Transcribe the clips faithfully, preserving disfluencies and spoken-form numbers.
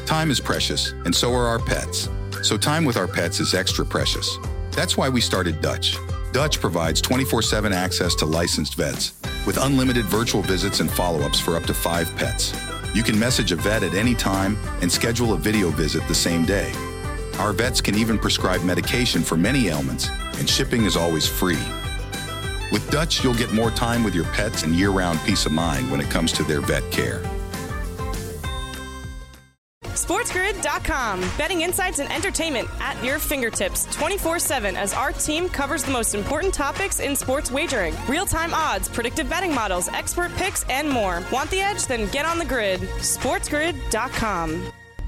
Time is precious, and so are our pets. So time with our pets is extra precious. That's why we started Dutch. Dutch provides twenty-four seven access to licensed vets with unlimited virtual visits and follow-ups for up to five pets. You can message a vet at any time and schedule a video visit the same day. Our vets can even prescribe medication for many ailments, and shipping is always free. With Dutch, you'll get more time with your pets and year-round peace of mind when it comes to their vet care. SportsGrid dot com. Betting insights and entertainment at your fingertips twenty-four seven as our team covers the most important topics in sports wagering. Real-time odds, predictive betting models, expert picks, and more. Want the edge? Then get on the grid. SportsGrid dot com.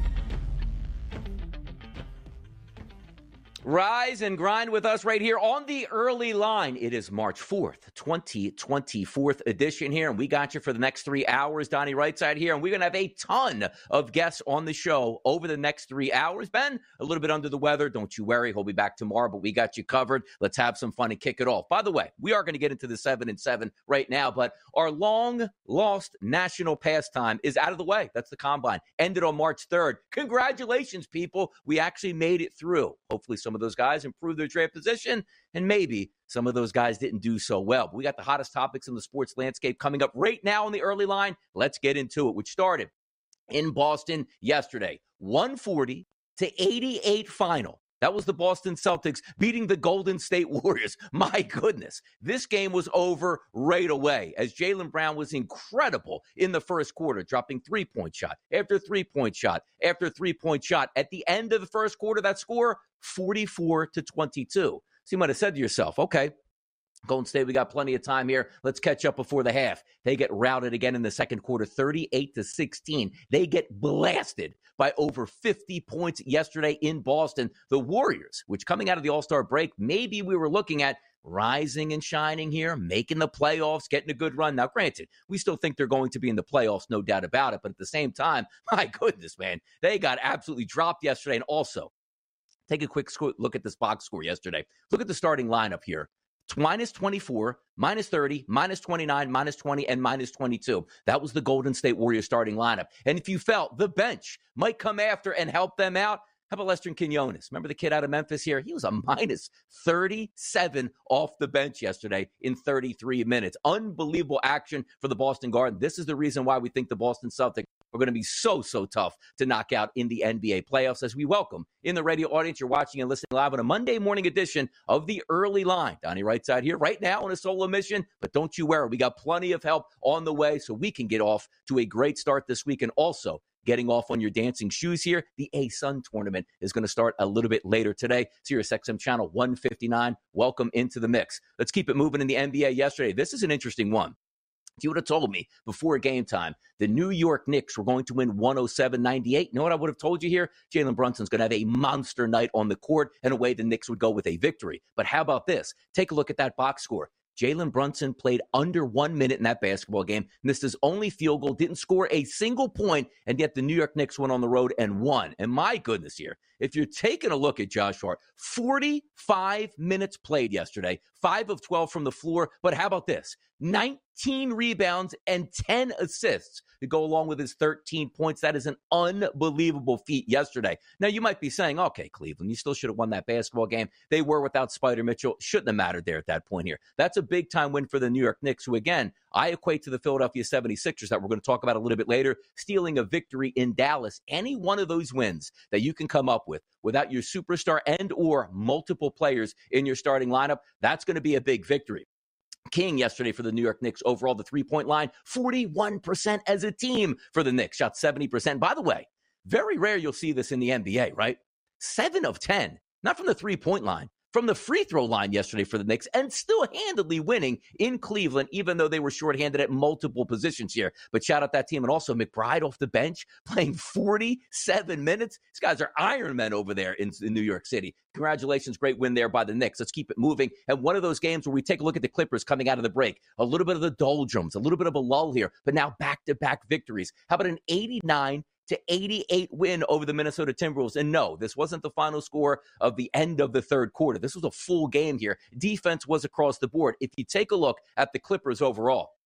Rise and grind with us right here on the early line. It is March fourth, twenty twenty-fourth edition here, and we got you for the next three hours. Donnie Rightside here, and we're going to have a ton of guests on the show over the next three hours. Ben, a little bit under the weather. Don't you worry. He'll be back tomorrow, but we got you covered. Let's have some fun and kick it off. By the way, we are going to get into the seven and seven right now, but our long-lost national pastime is out of the way. That's the Combine. Ended on March third. Congratulations, people. We actually made it through. Hopefully some of those guys improved their draft position, and maybe some of those guys didn't do so well. But we got the hottest topics in the sports landscape coming up right now on the early line. Let's get into it, which started in Boston yesterday. one forty to eighty-eight final. That was the Boston Celtics beating the Golden State Warriors. My goodness, this game was over right away as Jaylen Brown was incredible in the first quarter, dropping three-point shot after three-point shot after three-point shot. At the end of the first quarter, that score, forty-four to twenty-two. So you might have said to yourself, okay, Golden State, we got plenty of time here. Let's catch up before the half. They get routed again in the second quarter, thirty-eight to sixteen. They get blasted by over fifty points yesterday in Boston. The Warriors, which coming out of the All-Star break, maybe we were looking at rising and shining here, making the playoffs, getting a good run. Now, granted, we still think they're going to be in the playoffs, no doubt about it. But at the same time, my goodness, man, they got absolutely dropped yesterday. And also, take a quick look at this box score yesterday. Look at the starting lineup here. Minus twenty-four, minus thirty, minus twenty-nine, minus twenty, and minus twenty-two. That was the Golden State Warriors starting lineup. And if you felt the bench might come after and help them out, how about Lester Quinones? Remember the kid out of Memphis here? He was a minus thirty-seven off the bench yesterday in thirty-three minutes. Unbelievable action for the Boston Garden. This is the reason why we think the Boston Celtics are going to be so, so tough to knock out in the N B A playoffs. As we welcome in the radio audience, you're watching and listening live on a Monday morning edition of the Early Line. Donnie Rightside here right now on a solo mission, but don't you worry. We got plenty of help on the way so we can get off to a great start this week. And also, getting off on your dancing shoes here, the A-Sun tournament is going to start a little bit later today. Sirius X M channel one fifty-nine. Welcome into the mix. Let's keep it moving in the N B A yesterday. This is an interesting one. If you would have told me before game time the New York Knicks were going to win one oh seven ninety-eight, you know what I would have told you here? Jalen Brunson's going to have a monster night on the court, and a way the Knicks would go with a victory. But how about this? Take a look at that box score. Jalen Brunson played under one minute in that basketball game, missed his only field goal, didn't score a single point, and yet the New York Knicks went on the road and won. And my goodness here, if you're taking a look at Josh Hart, forty-five minutes played yesterday, five of twelve from the floor, but how about this? nineteen rebounds and ten assists to go along with his thirteen points. That is an unbelievable feat yesterday. Now, you might be saying, okay, Cleveland, you still should have won that basketball game. They were without Spider Mitchell. Shouldn't have mattered there at that point here. That's a big-time win for the New York Knicks, who, again, I equate to the Philadelphia seventy-sixers that we're going to talk about a little bit later, stealing a victory in Dallas. Any one of those wins that you can come up with without your superstar and or multiple players in your starting lineup, that's going to be a big victory. King yesterday for the New York Knicks overall, the three-point line, forty-one percent as a team for the Knicks, shot seventy percent. By the way, very rare you'll see this in the N B A, right? seven of ten, not from the three-point line, from the free throw line yesterday for the Knicks, and still handedly winning in Cleveland, even though they were shorthanded at multiple positions here. But shout out that team. And also McBride off the bench, playing forty-seven minutes. These guys are Iron Men over there in, in New York City. Congratulations, great win there by the Knicks. Let's keep it moving. And one of those games where we take a look at the Clippers coming out of the break, a little bit of the doldrums, a little bit of a lull here, but now back-to-back victories. How about an eighty-nine to eighty-eight win over the Minnesota Timberwolves? And no, this wasn't the final score of the end of the third quarter. This was a full game here. Defense was across the board. If you take a look at the Clippers overall,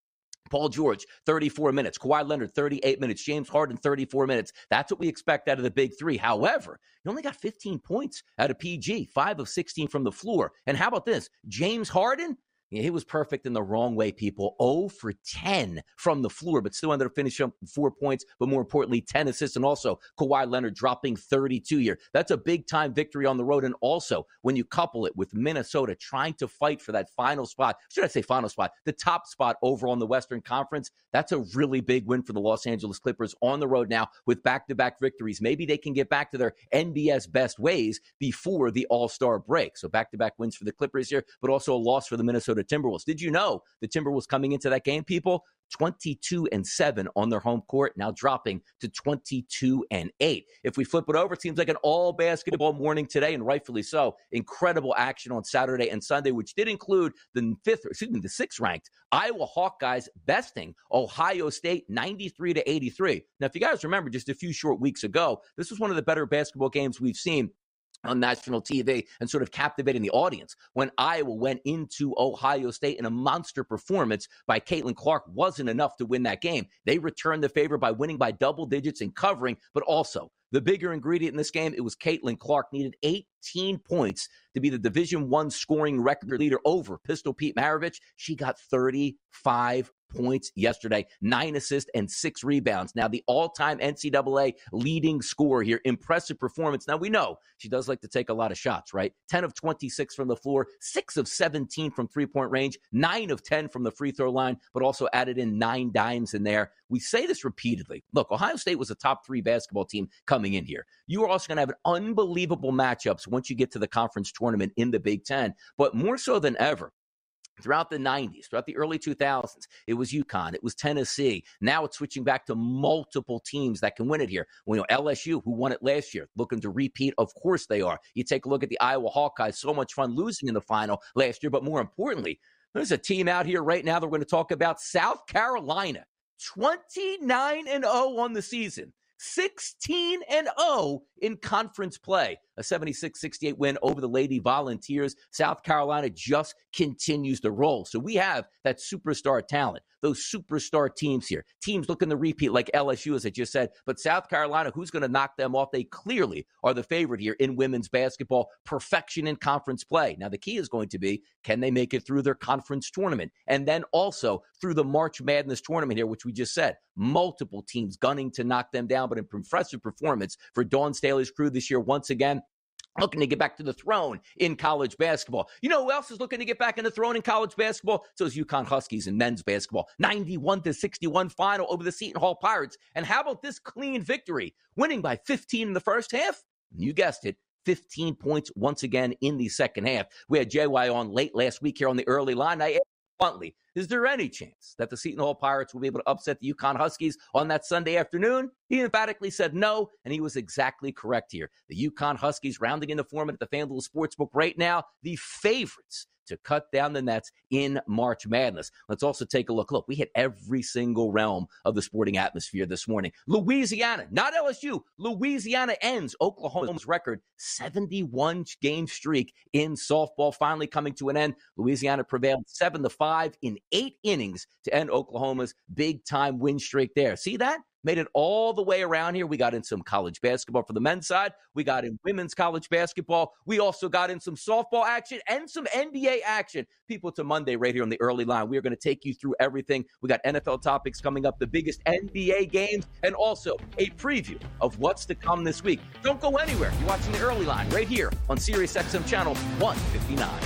Paul George, thirty-four minutes. Kawhi Leonard, thirty-eight minutes. James Harden, thirty-four minutes. That's what we expect out of the big three. However, he only got fifteen points out of P G, five of sixteen from the floor. And how about this? James Harden, yeah, he was perfect in the wrong way, people. zero for ten from the floor, but still ended up finishing up four points, but more importantly, ten assists. And also, Kawhi Leonard dropping thirty-two here. That's a big-time victory on the road. And also, when you couple it with Minnesota trying to fight for that final spot, should I say final spot, the top spot over on the Western Conference, that's a really big win for the Los Angeles Clippers on the road now with back-to-back victories. Maybe they can get back to their N B S best ways before the All-Star break. So back-to-back wins for the Clippers here, but also a loss for the Minnesota Timberwolves. Did you know the Timberwolves coming into that game, people, twenty-two and seven on their home court, now dropping to twenty-two and eight. If we flip it over, it seems like an all basketball morning today, and rightfully so. Incredible action on Saturday and Sunday, which did include the fifth, excuse me, the sixth ranked Iowa Hawkeyes besting Ohio State ninety-three to eighty-three. Now, if you guys remember, just a few short weeks ago, this was one of the better basketball games we've seen on national T V and sort of captivating the audience when Iowa went into Ohio State in a monster performance by Caitlin Clark wasn't enough to win that game. They returned the favor by winning by double digits and covering, but also the bigger ingredient in this game, it was Caitlin Clark needed eighteen points to be the Division One scoring record leader over Pistol Pete Maravich. She got thirty-five points yesterday, nine assists and six rebounds. Now the all-time N C double A leading scorer here. Impressive performance. Now we know she does like to take a lot of shots, right? ten of twenty-six from the floor, six of seventeen from three-point range, nine of ten from the free throw line, but also added in nine dimes in there. We say this repeatedly. Look, Ohio State was a top three basketball team coming in here. You are also going to have an unbelievable matchups once you get to the conference tournament in the Big Ten, but more so than ever, throughout the nineties, throughout the early two thousands, it was UConn, it was Tennessee. Now it's switching back to multiple teams that can win it here. Well, you know, L S U, who won it last year, looking to repeat. Of course they are. You take a look at the Iowa Hawkeyes, so much fun losing in the final last year, but more importantly, there's a team out here right now that we're going to talk about, South Carolina, twenty-nine and oh on the season. sixteen and oh in conference play. A seventy-six sixty-eight win over the Lady Volunteers. South Carolina just continues to roll. So we have that superstar talent, those superstar teams here. Teams looking to repeat like L S U, as I just said. But South Carolina, who's going to knock them off? They clearly are the favorite here in women's basketball. Perfection in conference play. Now, the key is going to be, can they make it through their conference tournament? And then also through the March Madness tournament here, which we just said. Multiple teams gunning to knock them down, but an impressive performance for Dawn Staley's crew this year once again. Looking to get back to the throne in college basketball. You know who else is looking to get back in the throne in college basketball? So is UConn Huskies in men's basketball. ninety-one to sixty-one final over the Seton Hall Pirates. And how about this clean victory? Winning by fifteen in the first half? You guessed it. fifteen points once again in the second half. We had J Y on late last week here on the early line. I asked bluntly, is there any chance that the Seton Hall Pirates will be able to upset the UConn Huskies on that Sunday afternoon? He emphatically said no, and he was exactly correct here. The UConn Huskies rounding in the format at the FanDuel Sportsbook right now, the favorites to cut down the nets in March Madness. Let's also take a look. Look, we hit every single realm of the sporting atmosphere this morning. Louisiana, not L S U. Louisiana ends Oklahoma's record seventy-one game streak in softball, finally coming to an end. Louisiana prevailed seven to five in eight innings to end Oklahoma's big-time win streak there. See that? Made it all the way around here. We got in some college basketball for the men's side. We got in women's college basketball. We also got in some softball action and some N B A action. People, to Monday right here on the early line. We are going to take you through everything. We got N F L topics coming up, the biggest N B A games, and also a preview of what's to come this week. Don't go anywhere. You're watching the early line right here on Sirius X M channel one fifty-nine.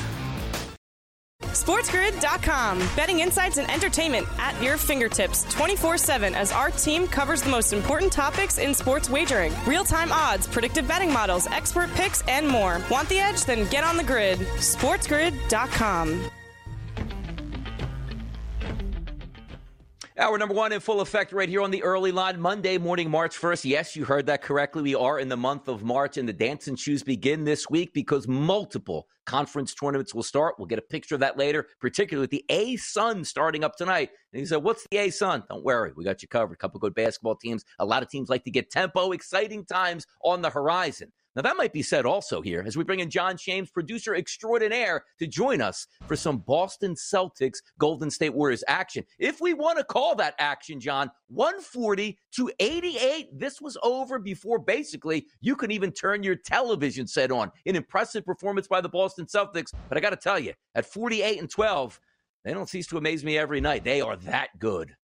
SportsGrid dot com. Betting insights and entertainment at your fingertips twenty-four seven as our team covers the most important topics in sports wagering. Real-time odds, predictive betting models, expert picks, and more. Want the edge? Then get on the grid. SportsGrid dot com. Hour number one in full effect right here on the early line, Monday morning, March first. Yes, you heard that correctly. We are in the month of March, and the dance and shoes begin this week because multiple conference tournaments will start. We'll get a picture of that later, particularly with the A-Sun starting up tonight. And he said, what's the A-Sun? Don't worry, we got you covered. A couple good basketball teams. A lot of teams like to get tempo, exciting times on the horizon. Now, that might be said also here as we bring in John Shames, producer extraordinaire, to join us for some Boston Celtics Golden State Warriors action. If we want to call that action, John, one forty to eighty-eight. This was over before basically you could even turn your television set on. An impressive performance by the Boston Celtics. But I got to tell you, at forty-eight and twelve, they don't cease to amaze me every night. They are that good.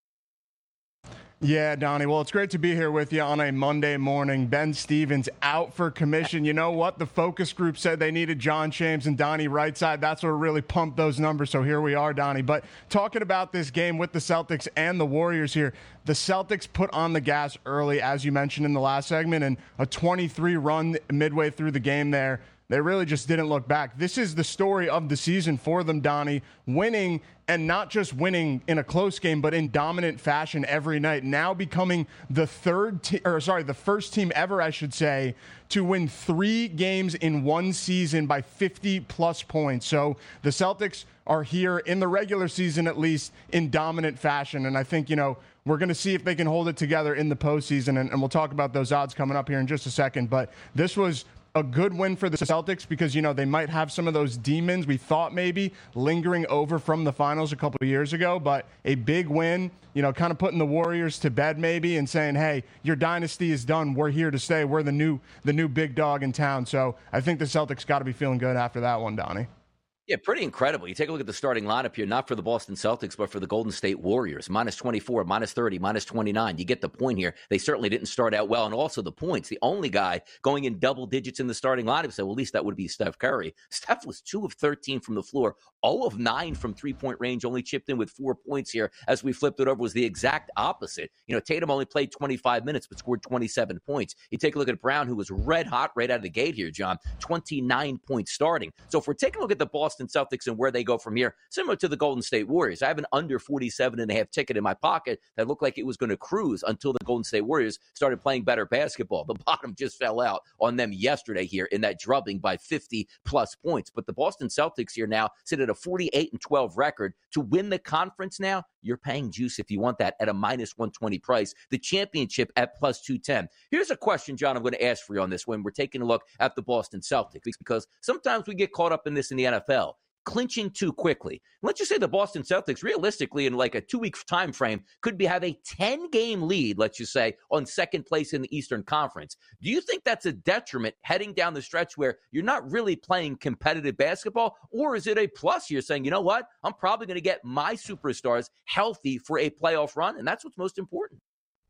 Yeah, Donnie. Well, it's great to be here with you on a Monday morning. Ben Stevens out for commission. You know what? The focus group said they needed John Shames and Donnie Rightside. That's what really pumped those numbers. So here we are, Donnie. But talking about this game with the Celtics and the Warriors here, the Celtics put on the gas early, as you mentioned in the last segment, and a twenty-three run midway through the game there. They really just didn't look back. This is the story of the season for them, Donnie. Winning, and not just winning in a close game, but in dominant fashion every night. Now becoming the third, te- or sorry, the first team ever, I should say, to win three games in one season by fifty plus points. So the Celtics are here in the regular season, at least, in dominant fashion. And I think, you know, we're going to see if they can hold it together in the postseason. And, and we'll talk about those odds coming up here in just a second. But this was a good win for the Celtics because, you know, they might have some of those demons we thought maybe lingering over from the finals a couple of years ago, but a big win, you know, kind of putting the Warriors to bed maybe and saying, hey, your dynasty is done. We're here to stay. We're the new the new big dog in town. So I think the Celtics got to be feeling good after that one, Donnie. Yeah, pretty incredible. You take a look at the starting lineup here, not for the Boston Celtics, but for the Golden State Warriors. minus twenty-four, minus thirty, minus twenty-nine. You get the point here. They certainly didn't start out well. And also the points. The only guy going in double digits in the starting lineup, so well, at least that would be Steph Curry. Steph was two of thirteen from the floor, zero of nine from three-point range, only chipped in with four points here. As we flipped it over, was the exact opposite. You know, Tatum only played twenty-five minutes, but scored twenty-seven points. You take a look at Brown, who was red hot right out of the gate here, John, twenty-nine points starting. So if we're taking a look at the Boston Celtics and where they go from here, similar to the Golden State Warriors. I have an under forty-seven and a half ticket in my pocket that looked like it was going to cruise until the Golden State Warriors started playing better basketball. The bottom just fell out on them yesterday here in that drubbing by fifty plus points. But the Boston Celtics here now sit at a forty-eight and twelve record. To win the conference now, you're paying juice if you want that at a minus one twenty price. The championship at plus two ten. Here's a question, John, I'm going to ask for you on this when we're taking a look at the Boston Celtics, because sometimes we get caught up in this in the N F L. Clinching too quickly. Let's just say the Boston Celtics, realistically, in like a two-week time frame, could be have a ten-game lead, let's just say, on second place in the Eastern Conference. Do you think that's a detriment heading down the stretch where you're not really playing competitive basketball, or is it a plus? You're saying, you know what, I'm probably going to get my superstars healthy for a playoff run, and that's what's most important.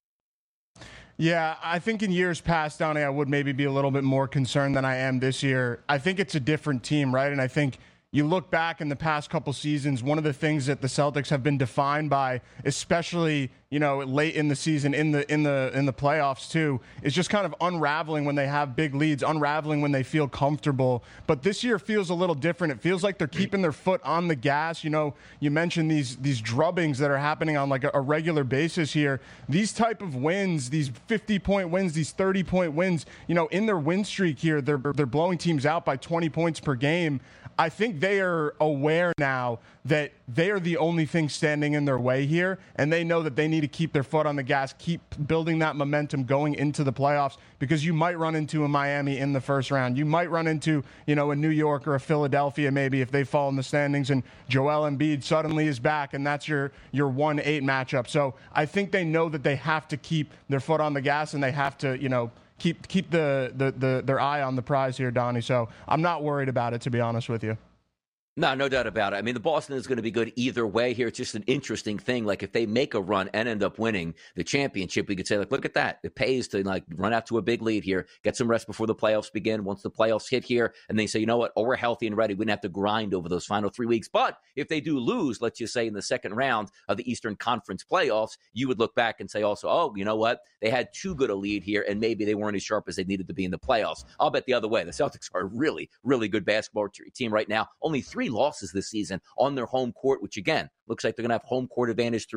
Yeah, I think in years past, Donnie, I would maybe be a little bit more concerned than I am this year. I think it's a different team, right? And I think you look back in the past couple seasons, one of the things that the Celtics have been defined by, especially, you know, late in the season, in the in the in the playoffs too, is just kind of unraveling when they have big leads, unraveling when they feel comfortable. But this year feels a little different. It feels like they're keeping their foot on the gas. You know, you mentioned these these drubbings that are happening on like a, a regular basis here. These type of wins, these fifty-point wins, these thirty-point wins, you know, in their win streak here, they're they're blowing teams out by twenty points per game. I think they are aware now that they are the only thing standing in their way here, and they know that they need to keep their foot on the gas, keep building that momentum going into the playoffs, because you might run into a Miami in the first round. You might run into, you know, a New York or a Philadelphia maybe if they fall in the standings, and Joel Embiid suddenly is back, and that's your your one eight matchup. So I think they know that they have to keep their foot on the gas, and they have to, you know, keep keep the, the, the their eye on the prize here, Donnie. So I'm not worried about it, to be honest with you. No, no doubt about it. I mean, the Boston is going to be good either way here. It's just an interesting thing. Like, if they make a run and end up winning the championship, we could say, like, look at that. It pays to, like, run out to a big lead here, get some rest before the playoffs begin. Once the playoffs hit here, and they say, you know what, oh, we're healthy and ready. We didn't have to grind over those final three weeks. But if they do lose, let's just say in the second round of the Eastern Conference playoffs, you would look back and say also, oh, you know what, they had too good a lead here, and maybe they weren't as sharp as they needed to be in the playoffs. I'll bet the other way. The Celtics are a really, really good basketball team right now. Only three losses this season on their home court, which, again, looks like they're going to have home court advantage throughout.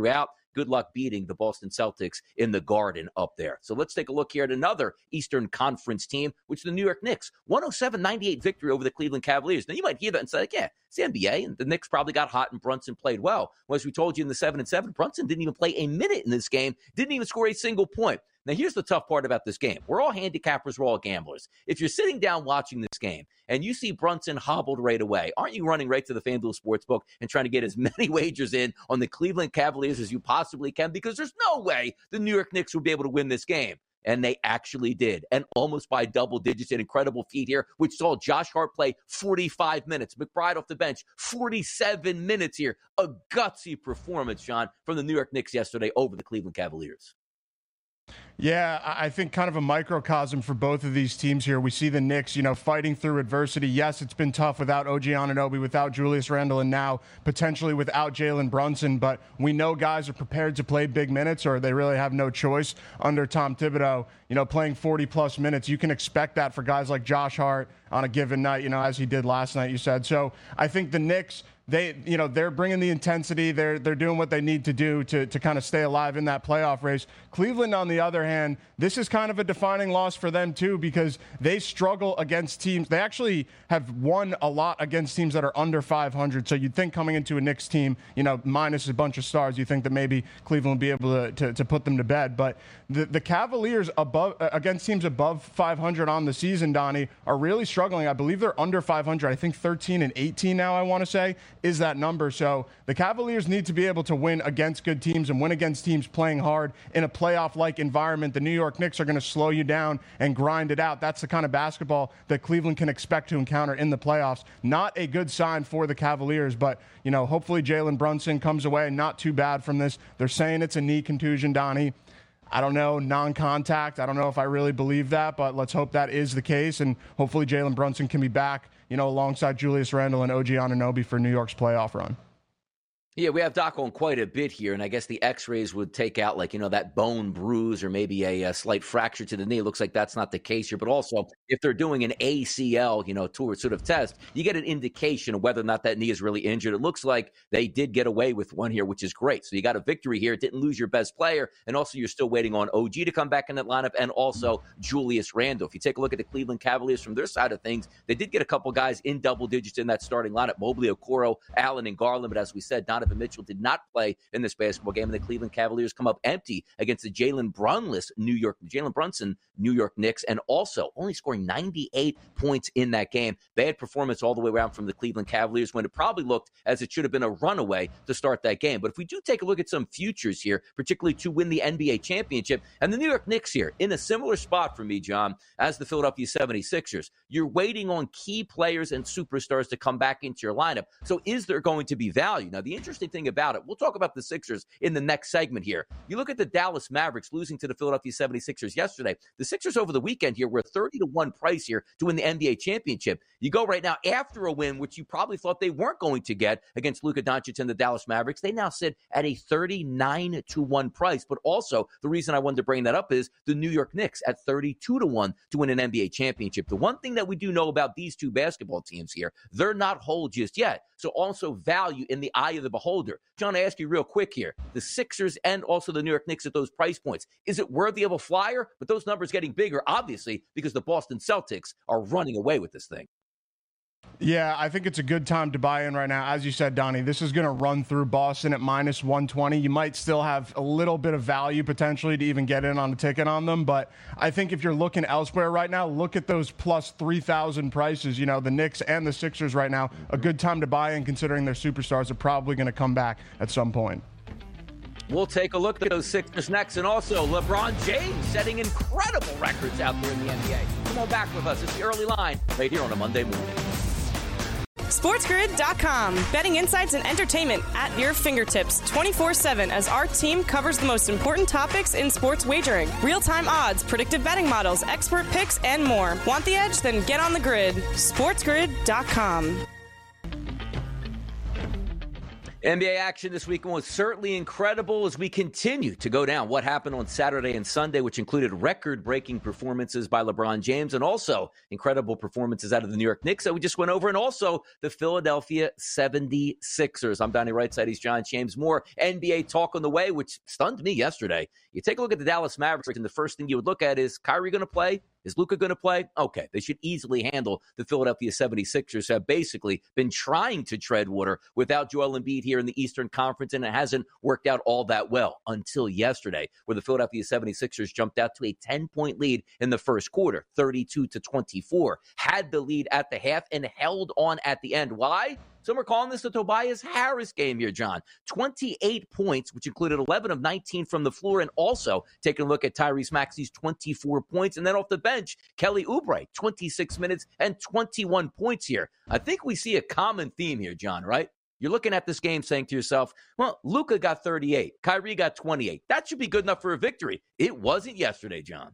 good luck beating the Boston Celtics in the Garden up there. So let's take a look here at another Eastern Conference team, which is the New York Knicks. one oh seven ninety-eight victory over the Cleveland Cavaliers. Now, you might hear that and say, like, yeah, it's the N B A, and the Knicks probably got hot and Brunson played well. Well, as we told you in the seven and seven, Brunson didn't even play a minute in this game, didn't even score a single point. Now, here's the tough part about this game. We're all handicappers, we're all gamblers. If you're sitting down watching this game and you see Brunson hobbled right away, aren't you running right to the FanDuel Sportsbook and trying to get as many wagers in on the Cleveland Cavaliers as you possibly can? Because there's no way the New York Knicks will be able to win this game. And they actually did, and almost by double digits. An incredible feat here, which saw Josh Hart play forty-five minutes. McBride off the bench, forty-seven minutes here. A gutsy performance, Sean, from the New York Knicks yesterday over the Cleveland Cavaliers. Yeah, I think kind of a microcosm for both of these teams here. We see the Knicks, you know, fighting through adversity. Yes, it's been tough without O G Anunoby, without Julius Randle, and now potentially without Jalen Brunson. But we know guys are prepared to play big minutes, or they really have no choice under Tom Thibodeau. You know, playing forty-plus minutes, you can expect that for guys like Josh Hart on a given night, you know, as he did last night, you said. So I think the Knicks, they, you know, they're bringing the intensity. They're they're doing what they need to do to to kind of stay alive in that playoff race. Cleveland, on the other hand, this is kind of a defining loss for them too, because they struggle against teams. They actually have won a lot against teams that are under five hundred. So you'd think coming into a Knicks team, you know, minus a bunch of stars, you think that maybe Cleveland would be able to to, to put them to bed. But the the Cavaliers above against teams above five hundred on the season, Donnie, are really struggling. I believe they're under five hundred. I think thirteen and eighteen now, I want to say, is that number. So the Cavaliers need to be able to win against good teams and win against teams playing hard in a playoff-like environment. The New York Knicks are going to slow you down and grind it out. That's the kind of basketball that Cleveland can expect to encounter in the playoffs. Not a good sign for the Cavaliers, but, you know, hopefully Jalen Brunson comes away not too bad from this. They're saying it's a knee contusion, Donnie. I don't know, non-contact. I don't know if I really believe that, but let's hope that is the case, and hopefully Jalen Brunson can be back, you know, alongside Julius Randle and O G Anunoby for New York's playoff run. Yeah, we have Doc on quite a bit here, and I guess the x-rays would take out, like, you know, that bone bruise or maybe a, a slight fracture to the knee. It looks like that's not the case here. But also, if they're doing an A C L, you know, tour sort of test, you get an indication of whether or not that knee is really injured. It looks like they did get away with one here, which is great. So you got a victory here. It didn't lose your best player, and also you're still waiting on O G to come back in that lineup, and also Julius Randle. If you take a look at the Cleveland Cavaliers from their side of things, they did get a couple guys in double digits in that starting lineup. Mobley, Okoro, Allen, and Garland. But as we said, Donovan Mitchell did not play in this basketball game, and the Cleveland Cavaliers come up empty against the Jalen Brunless New York, Jalen Brunson New York Knicks, and also only scoring ninety-eight points in that game. Bad performance all the way around from the Cleveland Cavaliers when it probably looked as it should have been a runaway to start that game. But if we do take a look at some futures here, particularly to win the N B A championship, and the New York Knicks here in a similar spot for me, John, as the Philadelphia seventy-sixers, you're waiting on key players and superstars to come back into your lineup. So is there going to be value? Now, the interesting thing about it, we'll talk about the Sixers in the next segment here. You look at the Dallas Mavericks losing to the Philadelphia seventy-sixers yesterday. The Sixers over the weekend here were thirty to one price here to win the N B A championship. You go right now after a win, which you probably thought they weren't going to get against Luka Doncic and the Dallas Mavericks. They now sit at a thirty-nine to one price. But also, the reason I wanted to bring that up is the New York Knicks at thirty-two to one to win an N B A championship. The one thing that we do know about these two basketball teams here, they're not whole just yet. So also value in the eye of the beholder. John, I ask you real quick here, the Sixers and also the New York Knicks at those price points, is it worthy of a flyer? But those numbers getting bigger, obviously, because the Boston Celtics are running away with this thing. Yeah, I think it's a good time to buy in right now. As you said, Donnie, this is going to run through Boston at minus one twenty. You might still have a little bit of value potentially to even get in on a ticket on them. But I think if you're looking elsewhere right now, look at those plus three thousand prices. You know, the Knicks and the Sixers right now, a good time to buy in considering their superstars are probably going to come back at some point. We'll take a look at those Sixers next. And also, LeBron James setting incredible records out there in the N B A. Come on back with us. It's the early line right here on a Monday morning. SportsGrid dot com. Betting insights and entertainment at your fingertips twenty-four seven as our team covers the most important topics in sports wagering. Real-time odds, predictive betting models, expert picks, and more. Want the edge? Then get on the grid. SportsGrid dot com. N B A action this weekend was certainly incredible as we continue to go down what happened on Saturday and Sunday, which included record-breaking performances by LeBron James and also incredible performances out of the New York Knicks that we just went over, and also the Philadelphia seventy-sixers. I'm Donnie Rightside. He's John James Moore. N B A talk on the way, which stunned me yesterday. You take a look at the Dallas Mavericks, and the first thing you would look at is Kyrie going to play? Is Luka going to play? Okay, they should easily handle the Philadelphia seventy-sixers, who have basically been trying to tread water without Joel Embiid here in the Eastern Conference, and it hasn't worked out all that well until yesterday, where the Philadelphia seventy-sixers jumped out to a ten-point lead in the first quarter, thirty-two to twenty-four, had the lead at the half, and held on at the end. Why? Some are calling this the Tobias Harris game here, John. twenty-eight points, which included eleven of nineteen from the floor, and also taking a look at Tyrese Maxey's twenty-four points. And then off the bench, Kelly Oubre, twenty-six minutes and twenty-one points here. I think we see a common theme here, John, right? You're looking at this game saying to yourself, well, Luka got thirty-eight, Kyrie got twenty-eight. That should be good enough for a victory. It wasn't yesterday, John.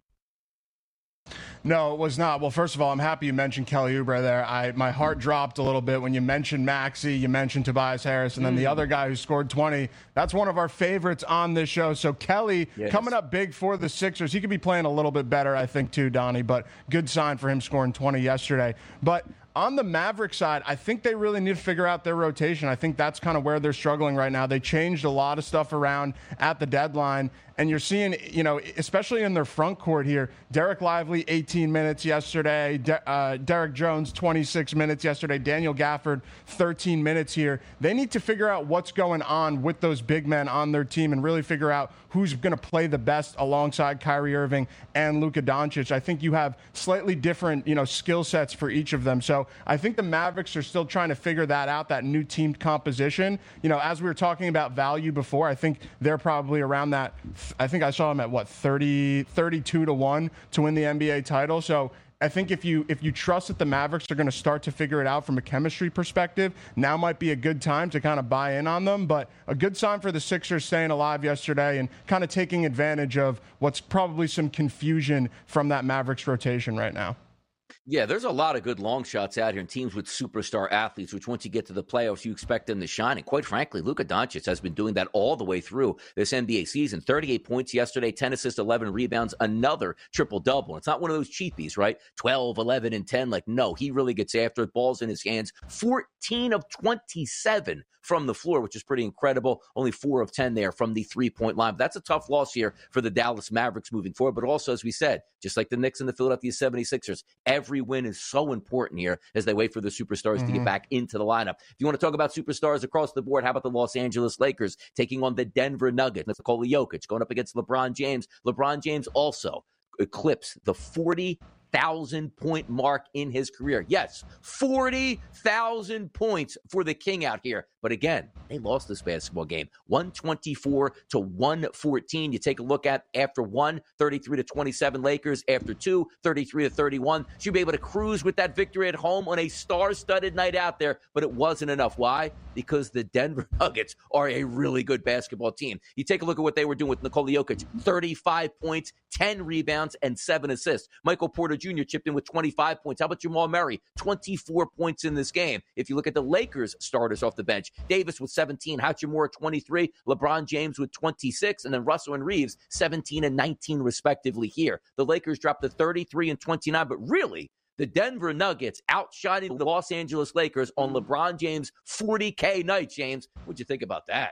No, it was not. Well, first of all, I'm happy you mentioned Kelly Oubre there. I my heart dropped a little bit when you mentioned Maxey, you mentioned Tobias Harris, and then mm. the other guy who scored twenty. That's one of our favorites on this show. So Kelly yes. coming up big for the Sixers. He could be playing a little bit better, I think, too, Donnie, but good sign for him scoring twenty yesterday. But on the Maverick side, I think they really need to figure out their rotation. I think that's kind of where they're struggling right now. They changed a lot of stuff around at the deadline, and you're seeing, you know, especially in their front court here, Derek Lively, eighteen minutes yesterday, De- uh, Derek Jones, twenty-six minutes yesterday, Daniel Gafford, thirteen minutes here. They need to figure out what's going on with those big men on their team and really figure out who's going to play the best alongside Kyrie Irving and Luka Doncic. I think you have slightly different, you know, skill sets for each of them. So I think the Mavericks are still trying to figure that out, that new team composition. You know, as we were talking about value before, I think they're probably around that. I think I saw them at, what, thirty, thirty-two to one to win the N B A title. So I think if you if you trust that the Mavericks are going to start to figure it out from a chemistry perspective, now might be a good time to kind of buy in on them. But a good sign for the Sixers staying alive yesterday and kind of taking advantage of what's probably some confusion from that Mavericks rotation right now. Yeah, there's a lot of good long shots out here and teams with superstar athletes, which once you get to the playoffs, you expect them to shine. And quite frankly, Luka Doncic has been doing that all the way through this N B A season. thirty-eight points yesterday, ten assists, eleven rebounds, another triple-double. It's not one of those cheapies, right? twelve, eleven, and ten. Like, no, he really gets after it. Ball's in his hands. fourteen of twenty-seven from the floor, which is pretty incredible. Only four of ten there from the three-point line. But that's a tough loss here for the Dallas Mavericks moving forward. But also, as we said, just like the Knicks and the Philadelphia seventy-sixers, every win is so important here as they wait for the superstars mm-hmm. to get back into the lineup. If you want to talk about superstars across the board, how about the Los Angeles Lakers taking on the Denver Nuggets? Nikola Jokic going up against LeBron James. LeBron James also eclipsed the forty thousand point mark in his career. Yes, forty thousand points for the King out here. But again, they lost this basketball game, one twenty-four to one fourteen. You take a look at after one, thirty-three to twenty-seven Lakers. After two, thirty-three to thirty-one. Should be able to cruise with that victory at home on a star-studded night out there, but it wasn't enough. Why? Because the Denver Nuggets are a really good basketball team. You take a look at what they were doing with Nikola Jokic, thirty-five points, ten rebounds, and seven assists. Michael Porter Junior chipped in with twenty-five points. How about Jamal Murray? twenty-four points in this game. If you look at the Lakers starters off the bench, Davis with seventeen, Hachimura twenty-three, LeBron James with twenty-six, and then Russell and Reeves seventeen and nineteen respectively here. The Lakers dropped to thirty-three and twenty-nine, but really, the Denver Nuggets outshining the Los Angeles Lakers on LeBron James' forty K night, James. What'd you think about that?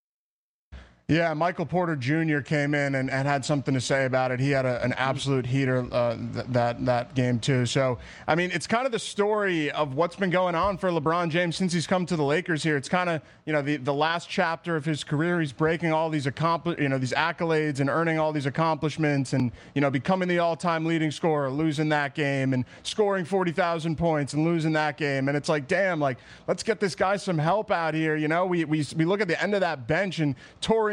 Yeah, Michael Porter Junior came in and, and had something to say about it. He had a, an absolute heater uh, th- that that game too. So, I mean, it's kind of the story of what's been going on for LeBron James since he's come to the Lakers here. It's kind of, you know, the, the last chapter of his career. He's breaking all these accompli- you know, these accolades and earning all these accomplishments and, you know, becoming the all-time leading scorer, losing that game, and scoring forty thousand points and losing that game. And it's like, damn, like, let's get this guy some help out here. You know, we we we look at the end of that bench and Torian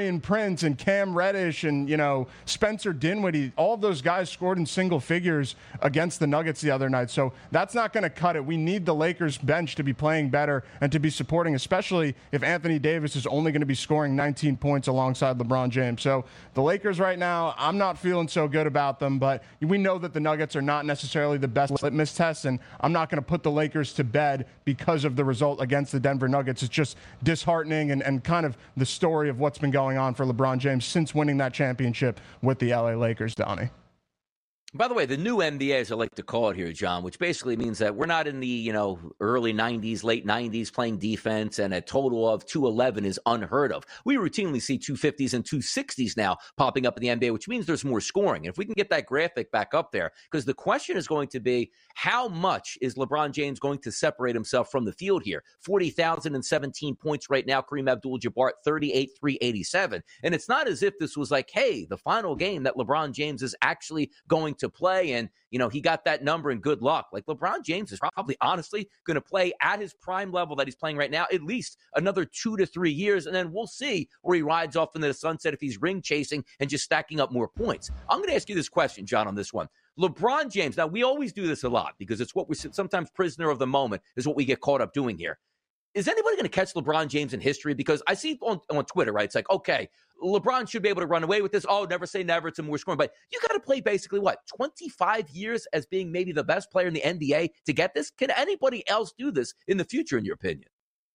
Taurean Prince and Cam Reddish and, you know, Spencer Dinwiddie, all of those guys scored in single figures against the Nuggets the other night. So that's not going to cut it. We need the Lakers bench to be playing better and to be supporting, especially if Anthony Davis is only going to be scoring nineteen points alongside LeBron James. So the Lakers right now, I'm not feeling so good about them, but we know that the Nuggets are not necessarily the best litmus test, and I'm not going to put the Lakers to bed because of the result against the Denver Nuggets. It's just disheartening and, and kind of the story of what's been going on for LeBron James since winning that championship with the L A Lakers, Donnie. By the way, the new N B A, as I like to call it here, John, which basically means that we're not in the, you know, early nineties, late nineties playing defense, and a total of two eleven is unheard of. We routinely see two fifties and two sixties now popping up in the N B A, which means there's more scoring. And if we can get that graphic back up there, because the question is going to be, how much is LeBron James going to separate himself from the field here? forty thousand seventeen points right now. Kareem Abdul-Jabbar, thirty-eight three eighty-seven. And it's not as if this was like, hey, the final game that LeBron James is actually going to play, and you know he got that number and good luck. Like, LeBron James is probably honestly going to play at his prime level that he's playing right now at least another two to three years, and then we'll see where he rides off into the sunset if he's ring chasing and just stacking up more points. I'm going to ask you this question, John, on this one. LeBron James, now we always do this a lot because it's what we're sometimes prisoner of the moment is what we get caught up doing here. Is anybody going to catch LeBron James in history? Because I see on, on Twitter, right? It's like, okay, LeBron should be able to run away with this. Oh, never say never. It's a more scoring. But you got to play basically, what, twenty-five years as being maybe the best player in the N B A to get this? Can anybody else do this in the future, in your opinion?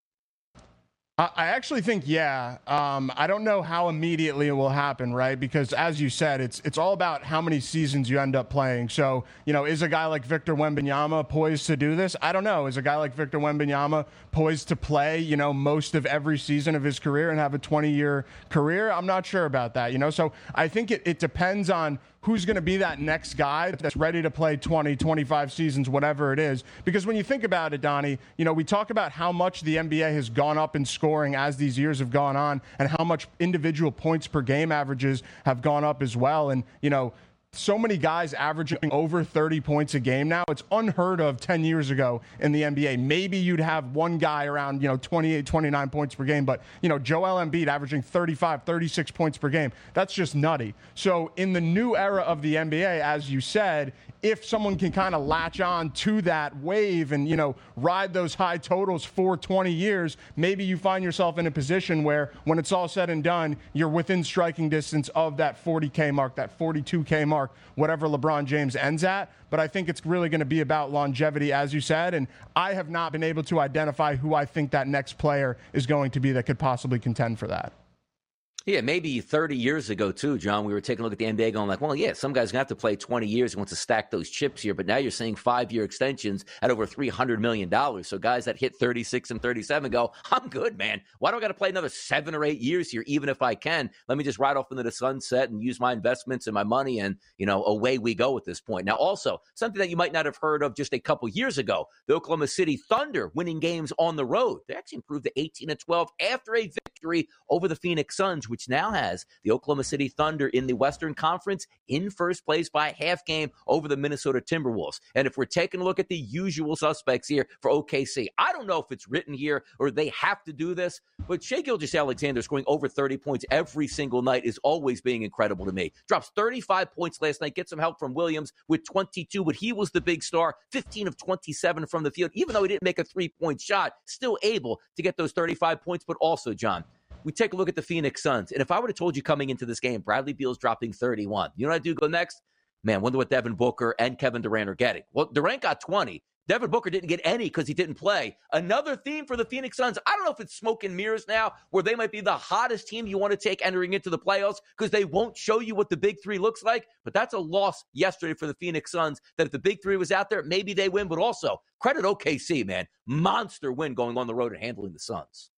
I actually think, yeah. Um, I don't know how immediately it will happen, right? Because as you said, it's it's all about how many seasons you end up playing. So, you know, is a guy like Victor Wembanyama poised to do this? I don't know. Is a guy like Victor Wembanyama poised to play, you know, most of every season of his career and have a twenty-year career? I'm not sure about that, you know? So I think it, it depends on who's going to be that next guy that's ready to play twenty, twenty-five seasons, whatever it is. Because when you think about it, Donnie, you know, we talk about how much the N B A has gone up in scoring as these years have gone on and how much individual points per game averages have gone up as well. And, you know, so many guys averaging over thirty points a game now. It's unheard of ten years ago in the N B A. Maybe you'd have one guy around, you know, twenty-eight, twenty-nine points per game. But, you know, Joel Embiid averaging thirty-five, thirty-six points per game. That's just nutty. So in the new era of the N B A, as you said, if someone can kind of latch on to that wave and, you know, ride those high totals for twenty years, maybe you find yourself in a position where when it's all said and done, you're within striking distance of that forty K mark, that forty-two K mark, whatever LeBron James ends at. But I think it's really going to be about longevity, as you said, and I have not been able to identify who I think that next player is going to be that could possibly contend for that. Yeah, maybe thirty years ago, too, John, we were taking a look at the N B A going like, well, yeah, some guys going to have to play twenty years and want to stack those chips here. But now you're seeing five-year extensions at over three hundred million dollars. So guys that hit thirty-six and thirty-seven go, I'm good, man. Why do I got to play another seven or eight years here, even if I can? Let me just ride off into the sunset and use my investments and my money, and, you know, away we go at this point. Now, also, something that you might not have heard of just a couple years ago, the Oklahoma City Thunder winning games on the road. They actually improved to eighteen and twelve after a victory over the Phoenix Suns, which now has the Oklahoma City Thunder in the Western Conference in first place by a half game over the Minnesota Timberwolves. And if we're taking a look at the usual suspects here for O K C, I don't know if it's written here or they have to do this, but Shai Gilgeous-Alexander scoring over thirty points every single night is always being incredible to me. Drops thirty-five points last night, gets some help from Williams with twenty-two, but he was the big star, fifteen of twenty-seven from the field. Even though he didn't make a three-point shot, still able to get those thirty-five points. But also, John, we take a look at the Phoenix Suns, and if I would have told you coming into this game, Bradley Beal's dropping thirty-one, you know what I do go next? Man, wonder what Devin Booker and Kevin Durant are getting. Well, Durant got twenty. Devin Booker didn't get any because he didn't play. Another theme for the Phoenix Suns. I don't know if it's smoke and mirrors now, where they might be the hottest team you want to take entering into the playoffs because they won't show you what the big three looks like. But that's a loss yesterday for the Phoenix Suns, that if the big three was out there, maybe they win. But also, credit O K C, man. Monster win going on the road and handling the Suns.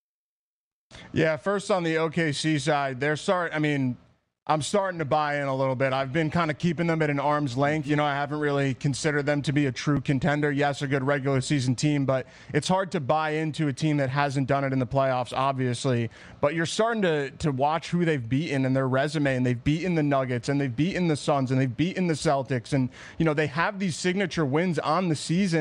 Yeah, first on the O K C side, they're starting, I mean, I'm starting to buy in a little bit. I've been kind of keeping them at an arm's length. You know, I haven't really considered them to be a true contender. Yes, a good regular season team, but it's hard to buy into a team that hasn't done it in the playoffs, obviously. But you're starting to to watch who they've beaten and their resume, and they've beaten the Nuggets, and they've beaten the Suns, and they've beaten the Celtics. And, you know, they have these signature wins on the season.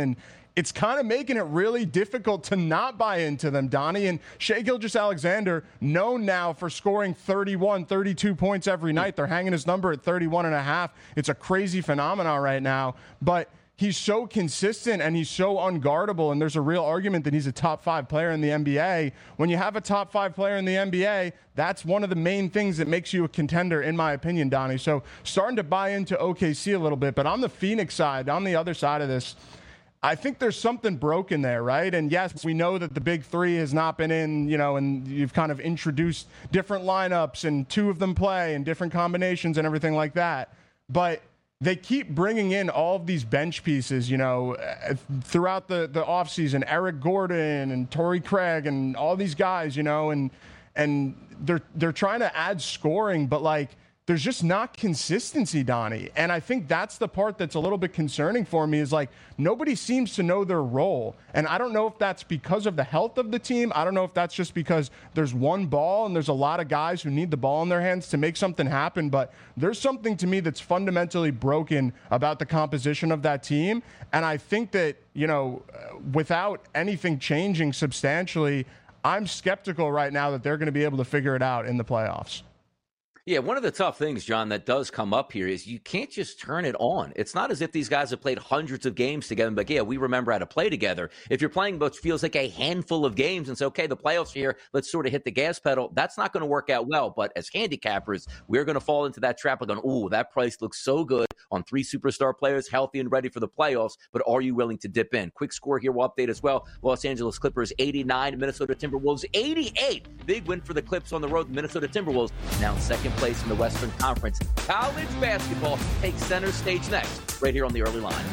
it's kind of making it really difficult to not buy into them, Donnie. And Shai Gilgeous-Alexander, known now for scoring thirty-one, thirty-two points every night. They're hanging his number at thirty-one and a half. It's a crazy phenomenon right now. But he's so consistent and he's so unguardable, and there's a real argument that he's a top five player in the N B A. When you have a top five player in the N B A, that's one of the main things that makes you a contender, in my opinion, Donnie. So starting to buy into O K C a little bit. But on the Phoenix side, on the other side of this, I think there's something broken there, right? And yes, we know that the big three has not been in, you know, and you've kind of introduced different lineups and two of them play and different combinations and everything like that. But they keep bringing in all of these bench pieces, you know, throughout the, the offseason, Eric Gordon and Torrey Craig and all these guys, you know, and and they're they're trying to add scoring, but like there's just not consistency, Donnie. And I think that's the part that's a little bit concerning for me is like nobody seems to know their role. And I don't know if that's because of the health of the team. I don't know if that's just because there's one ball and there's a lot of guys who need the ball in their hands to make something happen. But there's something to me that's fundamentally broken about the composition of that team. And I think that, you know, without anything changing substantially, I'm skeptical right now that they're going to be able to figure it out in the playoffs. Yeah, one of the tough things, John, that does come up here is you can't just turn it on. It's not as if these guys have played hundreds of games together and be like, yeah, we remember how to play together. If you're playing what feels like a handful of games and say, okay, the playoffs are here, let's sort of hit the gas pedal, that's not going to work out well. But as handicappers, we're going to fall into that trap of going, ooh, that price looks so good on three superstar players, healthy and ready for the playoffs, but are you willing to dip in? Quick score here, we'll update as well. Los Angeles Clippers eighty-nine, Minnesota Timberwolves eighty-eight. Big win for the Clips on the road. Minnesota Timberwolves now in second place in the Western Conference. College basketball takes center stage next, right here on the Early Line.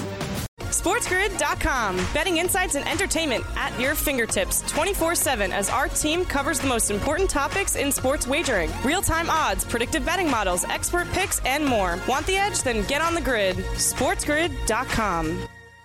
SportsGrid dot com. Betting insights and entertainment at your fingertips twenty-four seven as our team covers the most important topics in sports wagering. Real-time odds, predictive betting models, expert picks, and more. Want the edge? Then get on the grid. SportsGrid dot com.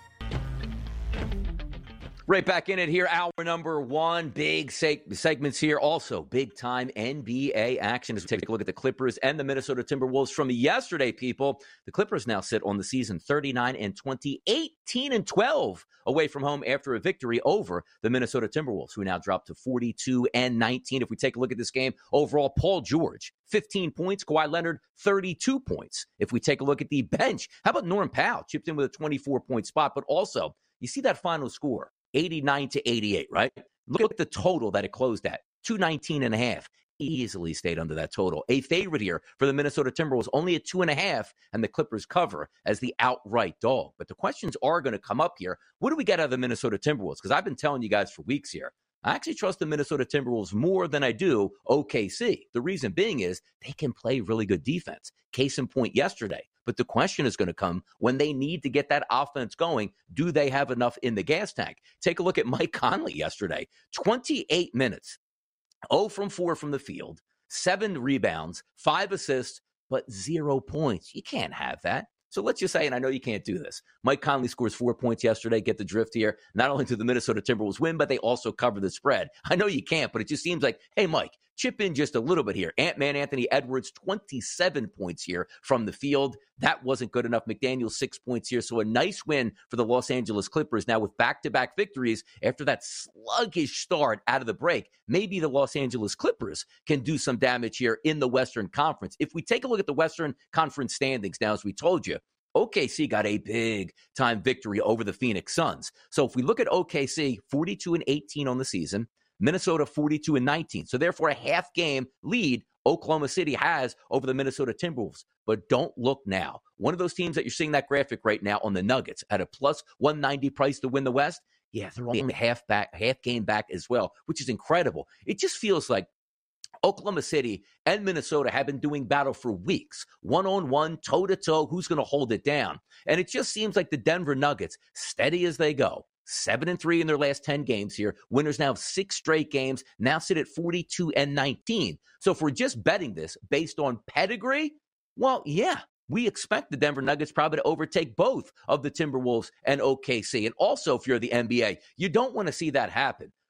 Right back in it here, hour number one. Big seg- segments here. Also, big-time N B A action as we take a look at the Clippers and the Minnesota Timberwolves from yesterday, people. The Clippers now sit on the season thirty-nine and twenty, eighteen and twelve away from home after a victory over the Minnesota Timberwolves, who now dropped to forty-two and nineteen. If we take a look at this game, overall, Paul George, fifteen points. Kawhi Leonard, thirty-two points. If we take a look at the bench, how about Norm Powell? Chipped in with a twenty-four point spot, but also, you see that final score, eighty-nine to eighty-eight, right? Look at the total that it closed at, two nineteen and a half. Easily stayed under that total. A favorite here for the Minnesota Timberwolves, only at two and a half, and the Clippers cover as the outright dog. But the questions are going to come up here. What do we get out of the Minnesota Timberwolves? Because I've been telling you guys for weeks here, I actually trust the Minnesota Timberwolves more than I do O K C. The reason being is they can play really good defense. Case in point yesterday. But the question is going to come when they need to get that offense going. Do they have enough in the gas tank? Take a look at Mike Conley yesterday. twenty-eight minutes, zero from four from the field, seven rebounds, five assists, but zero points. You can't have that. So let's just say, and I know you can't do this, Mike Conley scores four points yesterday. Get the drift here. Not only did the Minnesota Timberwolves win, but they also cover the spread. I know you can't, but it just seems like, hey, Mike, chip in just a little bit here. Ant-Man Anthony Edwards, twenty-seven points here from the field. That wasn't good enough. McDaniel, six points here. So a nice win for the Los Angeles Clippers now with back-to-back victories after that sluggish start out of the break. Maybe the Los Angeles Clippers can do some damage here in the Western Conference. If we take a look at the Western Conference standings now, as we told you, O K C got a big-time victory over the Phoenix Suns. So if we look at O K C, forty-two and eighteen on the season, Minnesota forty-two and nineteen. So therefore a half-game lead Oklahoma City has over the Minnesota Timberwolves. But don't look now. One of those teams that you're seeing that graphic right now on the Nuggets at a plus one ninety price to win the West, yeah, they're only half back, half game back as well, which is incredible. It just feels like Oklahoma City and Minnesota have been doing battle for weeks, one-on-one, toe-to-toe, who's going to hold it down? And it just seems like the Denver Nuggets, steady as they go, seven and three in their last ten games here. Winners now have six straight games, now sit at forty-two and nineteen. So if we're just betting this based on pedigree, well, yeah, we expect the Denver Nuggets probably to overtake both of the Timberwolves and O K C. And also, if you're the N B A, you don't want to see that happen.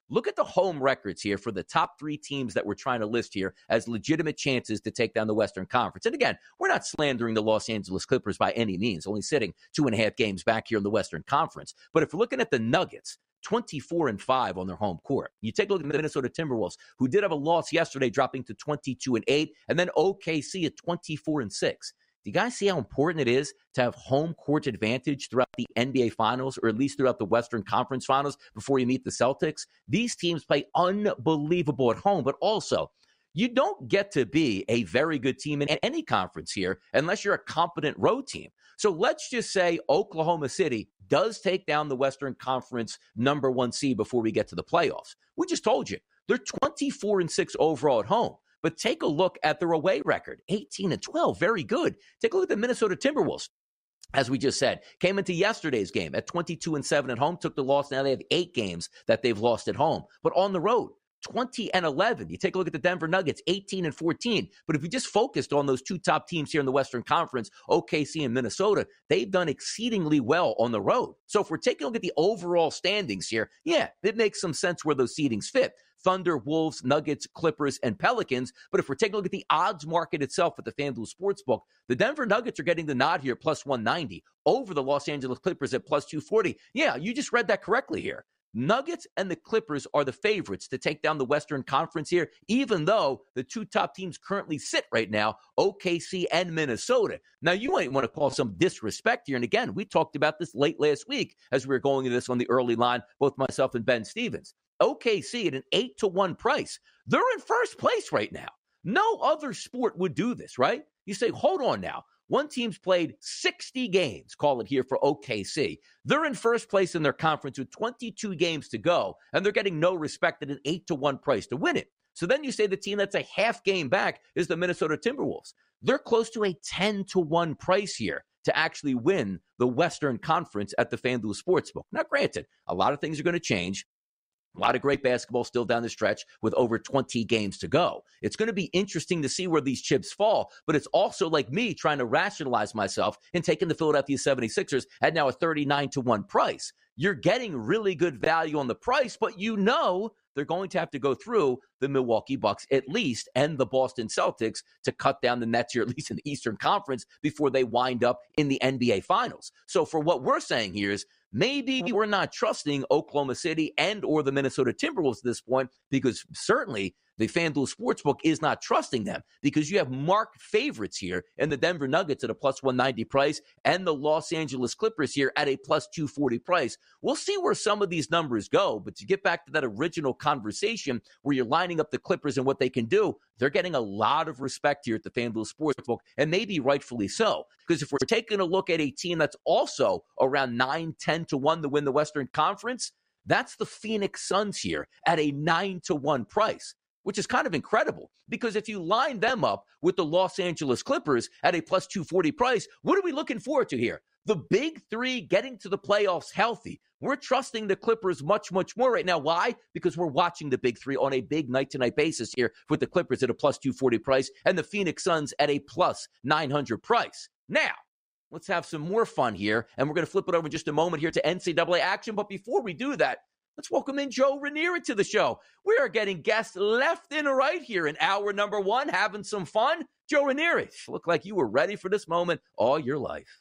Look at the home records here for the top three teams that we're trying to list here as legitimate chances to take down the Western Conference. And again, we're not slandering the Los Angeles Clippers by any means, only sitting two and a half games back here in the Western Conference. But if we're looking at the Nuggets, twenty-four and five on their home court. You take a look at the Minnesota Timberwolves, who did have a loss yesterday, dropping to twenty-two and eight, and then O K C at twenty-four and six. Do you guys see how important it is to have home court advantage throughout the N B A Finals, or at least throughout the Western Conference Finals before you meet the Celtics? These teams play unbelievable at home, but also you don't get to be a very good team in any conference here unless you're a competent road team. So let's just say Oklahoma City does take down the Western Conference number one seed before we get to the playoffs. We just told you, they're twenty-four and six overall at home. But take a look at their away record, eighteen and twelve, very good. Take a look at the Minnesota Timberwolves. As we just said, came into yesterday's game at twenty-two and seven at home, took the loss. Now they have eight games that they've lost at home. But on the road, twenty and eleven. You take a look at the Denver Nuggets, eighteen and fourteen. But if you just focused on those two top teams here in the Western Conference, O K C and Minnesota, they've done exceedingly well on the road. So if we're taking a look at the overall standings here, yeah, it makes some sense where those seedings fit. Thunder, Wolves, Nuggets, Clippers, and Pelicans. But if we're taking a look at the odds market itself at the FanDuel Sportsbook, the Denver Nuggets are getting the nod here, plus one ninety, over the Los Angeles Clippers at plus two forty. Yeah, you just read that correctly here. Nuggets and the Clippers are the favorites to take down the Western Conference here, even though the two top teams currently sit right now, O K C and Minnesota. Now, you might want to call some disrespect here. And again, we talked about this late last week as we were going into this on the early line, both myself and Ben Stevens. O K C at an eight to one price. They're in first place right now. No other sport would do this, right? You say, hold on now. One team's played sixty games, call it here, for O K C. They're in first place in their conference with twenty-two games to go, and they're getting no respect at an eight to one price to win it. So then you say the team that's a half game back is the Minnesota Timberwolves. They're close to a ten to one price here to actually win the Western Conference at the FanDuel Sportsbook. Now, granted, a lot of things are going to change. A lot of great basketball still down the stretch with over twenty games to go. It's going to be interesting to see where these chips fall, but it's also like me trying to rationalize myself and taking the Philadelphia seventy-sixers at now a thirty-nine to one price. You're getting really good value on the price, but you know they're going to have to go through the Milwaukee Bucks at least and the Boston Celtics to cut down the nets here, at least in the Eastern Conference, before they wind up in the N B A Finals. So for what we're saying here is maybe we're not trusting Oklahoma City and or the Minnesota Timberwolves at this point, because certainly the FanDuel Sportsbook is not trusting them, because you have marked favorites here in the Denver Nuggets at a plus one ninety price and the Los Angeles Clippers here at a plus two forty price. We'll see where some of these numbers go, but to get back to that original conversation where you're lining up the Clippers and what they can do, they're getting a lot of respect here at the FanDuel Sportsbook, and maybe rightfully so, because if we're taking a look at a team that's also around nine, ten to one to win the Western Conference, that's the Phoenix Suns here at a nine to one price, which is kind of incredible, because if you line them up with the Los Angeles Clippers at a plus two forty price, what are we looking forward to here? The big three getting to the playoffs healthy. We're trusting the Clippers much, much more right now. Why? Because we're watching the big three on a big night-to-night basis here with the Clippers at a plus two forty price and the Phoenix Suns at a plus nine hundred price. Now, let's have some more fun here, and we're going to flip it over in just a moment here to N C double A action. But before we do that, let's welcome in Joe Ranieri to the show. We are getting guests left and right here in hour number one, having some fun. Joe Ranieri, look like you were ready for this moment all your life.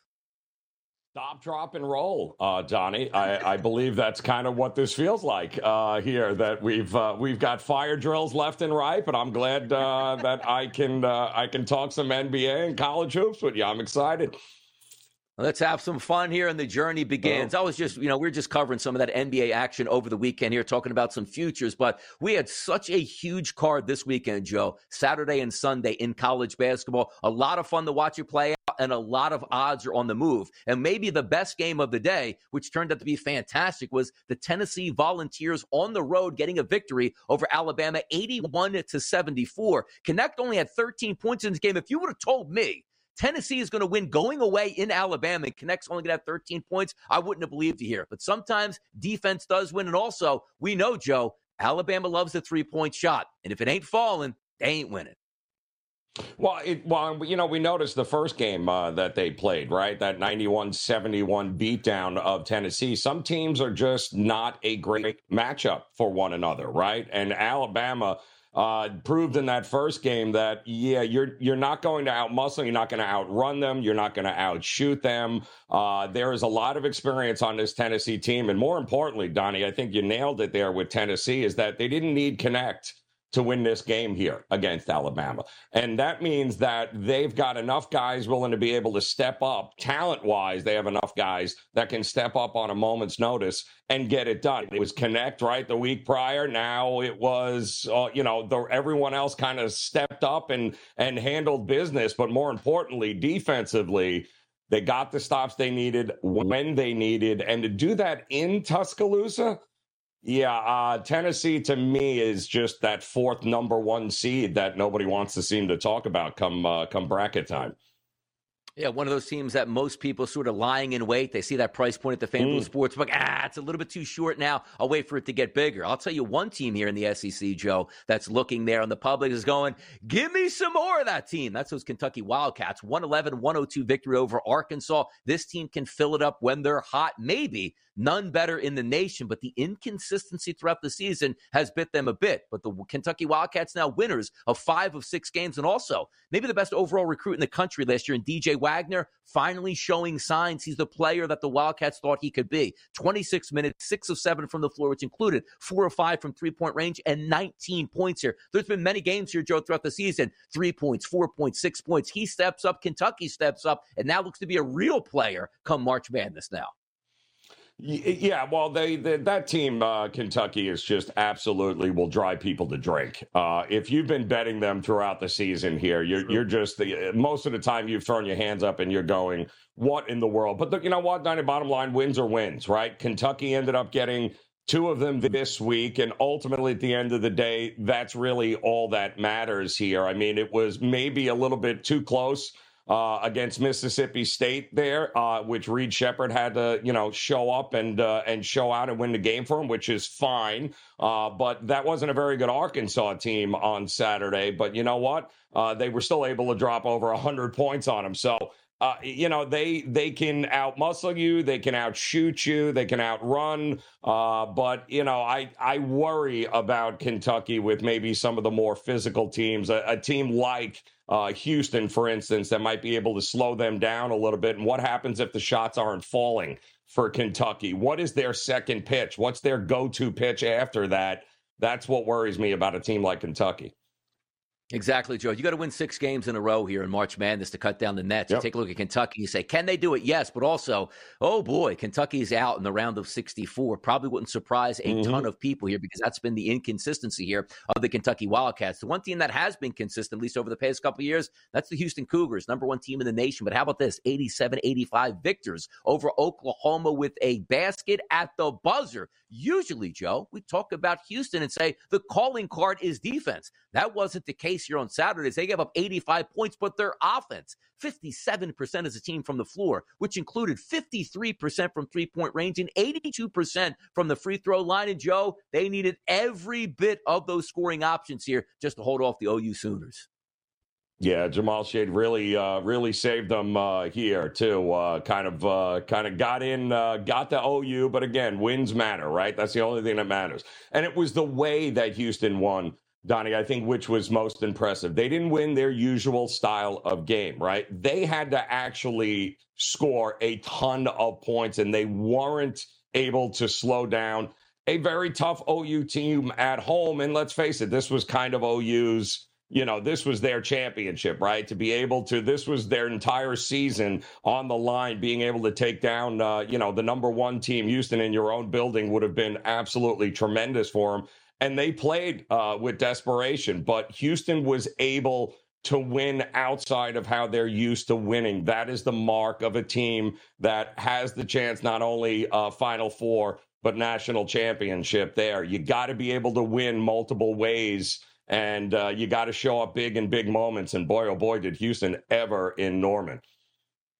Stop, drop, and roll, uh, Donnie. I, I believe that's kind of what this feels like uh, here. That we've uh, we've got fire drills left and right, but I'm glad uh, that I can uh, I can talk some N B A and college hoops with you. I'm excited. Let's have some fun here, and the journey begins. Oh. I was just, you know, we we're just covering some of that N B A action over the weekend here, talking about some futures, but we had such a huge card this weekend, Joe, Saturday and Sunday in college basketball. A lot of fun to watch it play out, and a lot of odds are on the move. And maybe the best game of the day, which turned out to be fantastic, was the Tennessee Volunteers on the road getting a victory over Alabama, eighty-one to seventy-four. Connect only had thirteen points in this game. If you would have told me Tennessee is going to win going away in Alabama and Connect's only going to have thirteen points, I wouldn't have believed you here. But sometimes defense does win. And also, we know, Joe, Alabama loves the three-point shot. And if it ain't falling, they ain't winning. Well, it, well, you know, we noticed the first game uh, that they played, right? That ninety-one seventy-one beatdown of Tennessee. Some teams are just not a great matchup for one another, right? And Alabama uh, proved in that first game that, yeah, you're you're not going to outmuscle, you're not going to outrun them, you're not going to outshoot them. Uh, there is a lot of experience on this Tennessee team. And more importantly, Donnie, I think you nailed it there with Tennessee, is that they didn't need Connect to win this game here against Alabama. And that means that they've got enough guys willing to be able to step up. Talent-wise, they have enough guys that can step up on a moment's notice and get it done. It was Connect, right, the week prior. Now it was, uh, you know, the, everyone else kind of stepped up and, and handled business. But more importantly, defensively, they got the stops they needed when they needed. And to do that in Tuscaloosa, Yeah, uh, Tennessee to me is just that fourth number one seed that nobody wants to seem to talk about come uh, come bracket time. Yeah, one of those teams that most people sort of lying in wait. They see that price point at the FanDuel mm. Sportsbook. Ah, it's a little bit too short now. I'll wait for it to get bigger. I'll tell you one team here in the S E C, Joe, that's looking there, and the public is going, give me some more of that team. That's those Kentucky Wildcats. one eleven one oh two victory over Arkansas. This team can fill it up when they're hot. Maybe none better in the nation, but the inconsistency throughout the season has bit them a bit. But the Kentucky Wildcats now winners of five of six games, and also maybe the best overall recruit in the country last year in D J Wagner, finally showing signs he's the player that the Wildcats thought he could be. twenty-six minutes, six of seven from the floor, which included four of five from three-point range and nineteen points here. There's been many games here, Joe, throughout the season. Three points, four points, six points. He steps up, Kentucky steps up, and now looks to be a real player come March Madness now. Yeah, well, they, they that team, uh, Kentucky, is just absolutely will drive people to drink. Uh, if you've been betting them throughout the season here, you're you're just the, most of the time you've thrown your hands up and you're going, what in the world? But the, you know what, Donnie, bottom line, wins are wins, right? Kentucky ended up getting two of them this week, and ultimately at the end of the day, that's really all that matters here. I mean, it was maybe a little bit too close Uh, against Mississippi State there, uh, which Reed Sheppard had to, you know, show up and uh, and show out and win the game for him, which is fine. Uh, but that wasn't a very good Arkansas team on Saturday. But you know what? Uh, they were still able to drop over one hundred points on them. So, uh, you know, they they can outmuscle you. They can outshoot you. They can outrun. Uh, but, you know, I, I worry about Kentucky with maybe some of the more physical teams, a, a team like Uh, Houston, for instance, that might be able to slow them down a little bit. And what happens if the shots aren't falling for Kentucky? What is their second pitch? What's their go-to pitch after that? That's what worries me about a team like Kentucky. Exactly, Joe. You got to win six games in a row here in March Madness to cut down the nets. Yep. You take a look at Kentucky, you say, can they do it? Yes, but also, oh boy, Kentucky's out in the round of sixty-four. Probably wouldn't surprise a mm-hmm. ton of people here because that's been the inconsistency here of the Kentucky Wildcats. The one team that has been consistent, at least over the past couple of years, that's the Houston Cougars, number one team in the nation. But how about this? eighty-seven eighty-five victors over Oklahoma with a basket at the buzzer. Usually, Joe, we talk about Houston and say the calling card is defense. That wasn't the case here on Saturdays. They gave up eighty-five points, but their offense, fifty-seven percent as a team from the floor, which included fifty-three percent from three-point range and eighty-two percent from the free throw line. And, Joe, they needed every bit of those scoring options here just to hold off the O U Sooners. Yeah, Jamal Shade really, uh, really saved them uh, here too. Uh, kind of, uh, kind of got in, uh, got the O U, but again, wins matter, right? That's the only thing that matters. And it was the way that Houston won, Donnie, I think, which was most impressive. They didn't win their usual style of game, right? They had to actually score a ton of points, and they weren't able to slow down a very tough O U team at home. And let's face it, this was kind of O U's, you know, this was their championship, right? To be able to, this was their entire season on the line, being able to take down, uh, you know, the number one team, Houston, in your own building would have been absolutely tremendous for them. And they played uh, with desperation, but Houston was able to win outside of how they're used to winning. That is the mark of a team that has the chance, not only uh, Final Four, but national championship there. You got to be able to win multiple ways. And uh, you got to show up big in big moments. And boy, oh boy, did Houston ever in Norman.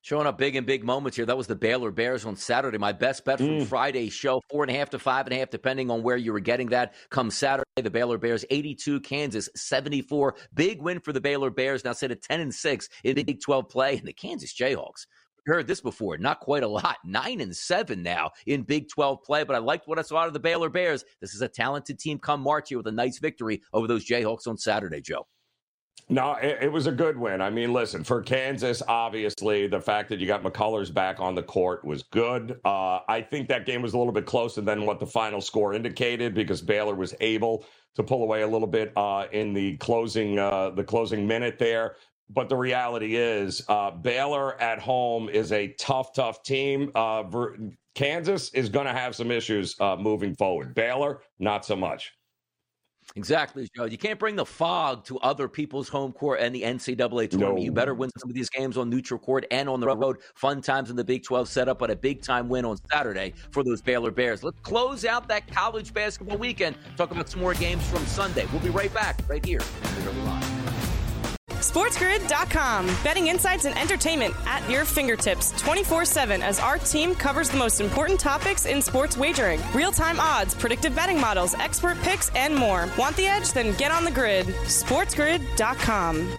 Showing up big in big moments here. That was the Baylor Bears on Saturday. My best bet from Mm. Friday's show, four and a half to five and a half, depending on where you were getting that. Come Saturday, the Baylor Bears eighty-two, Kansas seventy-four. Big win for the Baylor Bears. Now sit at ten and six in the Big twelve play. And the Kansas Jayhawks. We've heard this before. Not quite a lot. Nine and seven now in Big twelve play. But I liked what I saw out of the Baylor Bears. This is a talented team come March here with a nice victory over those Jayhawks on Saturday, Joe. No, it, it was a good win. I mean, listen, for Kansas, obviously, the fact that you got McCullers back on the court was good. Uh, I think that game was a little bit closer than what the final score indicated because Baylor was able to pull away a little bit uh, in the closing uh, the closing minute there. But the reality is uh, Baylor at home is a tough, tough team. Uh, Kansas is going to have some issues uh, moving forward. Baylor, not so much. Exactly, Joe. You can't bring the fog to other people's home court and the N C double A tournament. No. You better win some of these games on neutral court and on the road. Fun times in the Big twelve setup, but a big-time win on Saturday for those Baylor Bears. Let's close out that college basketball weekend. Talk about some more games from Sunday. We'll be right back right here on the Early Line. SportsGrid dot com. Betting insights and entertainment at your fingertips twenty-four seven as our team covers the most important topics in sports wagering. Real-time odds, predictive betting models, expert picks, and more. Want the edge? Then get on the grid. SportsGrid dot com.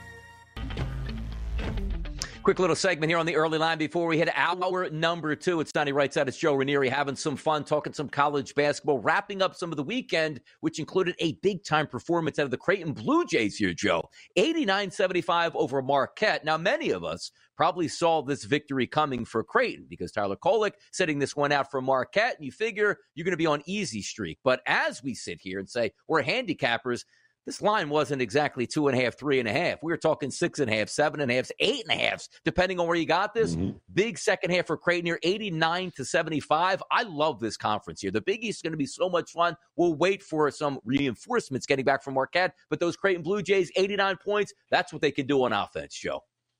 Quick little segment here on the Early Line before we hit hour number two. It's Donnie Right Side. It's Joe Ranieri having some fun, talking some college basketball, wrapping up some of the weekend, which included a big-time performance out of the Creighton Blue Jays here, Joe. eighty-nine seventy-five over Marquette. Now, many of us probably saw this victory coming for Creighton because Tyler Kolek setting this one out for Marquette, and you figure you're going to be on easy streak. But as we sit here and say we're handicappers, this line wasn't exactly two and a half, three and a half. We were talking six and a half, seven and a half, eight and a half, depending on where you got this. Mm-hmm. Big second half for Creighton here, eighty-nine to seventy-five. I love this conference here. The Big East is going to be so much fun. We'll wait for some reinforcements getting back from Marquette. But those Creighton Blue Jays, eighty-nine points, that's what they can do on offense, Joe.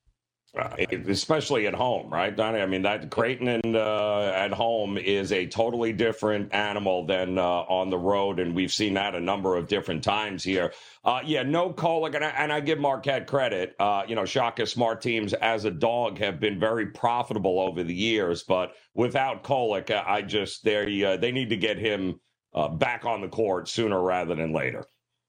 Uh, especially at home, right, Donnie? I mean, that Creighton and, uh, at home is a totally different animal than uh, on the road, and we've seen that a number of different times here. Uh, yeah, no Kolek, and I, and I give Marquette credit. Uh, you know, Shaka Smart teams as a dog have been very profitable over the years, but without Kolek, I just they uh, they need to get him uh, back on the court sooner rather than later.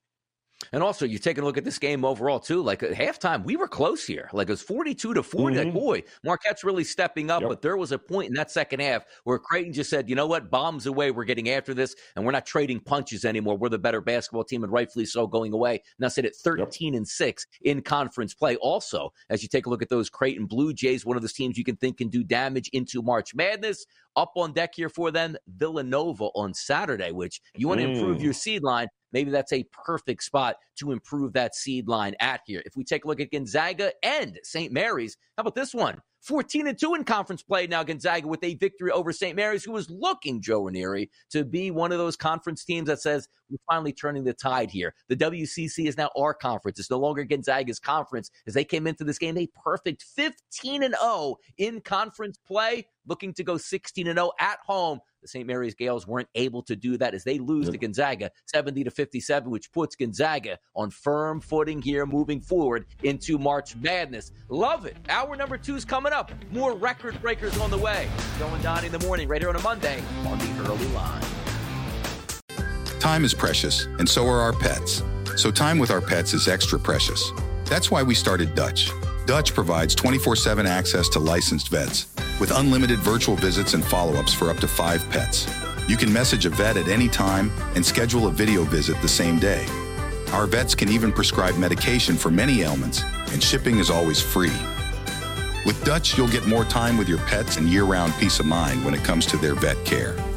And also, you're taking a look at this game overall, too. Like, at halftime, we were close here. Like, it was forty-two to forty. Mm-hmm. Like, boy, Marquette's really stepping up. Yep. But there was a point in that second half where Creighton just said, you know what, bombs away. We're getting after this, and we're not trading punches anymore. We're the better basketball team, and rightfully so, going away. Now sit at thirteen and six in conference play. Also, as you take a look at those Creighton Blue Jays, one of those teams you can think can do damage into March Madness. Up on deck here for them, Villanova on Saturday, which you want to mm. improve your seed line. Maybe that's a perfect spot to improve that seed line at here. If we take a look at Gonzaga and Saint Mary's, how about this one? fourteen and two in conference play now, Gonzaga with a victory over Saint Mary's, who was looking, Joe Ranieri, to be one of those conference teams that says, we're finally turning the tide here. The W C C is now our conference. It's no longer Gonzaga's conference. As they came into this game, a perfect fifteen and oh in conference play, looking to go sixteen and oh at home. The Saint Mary's Gales weren't able to do that as they lose yep. to Gonzaga seventy to fifty-seven, which puts Gonzaga on firm footing here moving forward into March Madness. Love it. Hour number two is coming up. More record breakers on the way. Joe and Donnie in the morning right here on a Monday on the Early Line. Time is precious, and so are our pets. So time with our pets is extra precious. That's why we started Dutch. Dutch provides twenty-four seven access to licensed vets with unlimited virtual visits and follow-ups for up to five pets. You can message a vet at any time and schedule a video visit the same day. Our vets can even prescribe medication for many ailments, and shipping is always free. With Dutch, you'll get more time with your pets and year-round peace of mind when it comes to their vet care.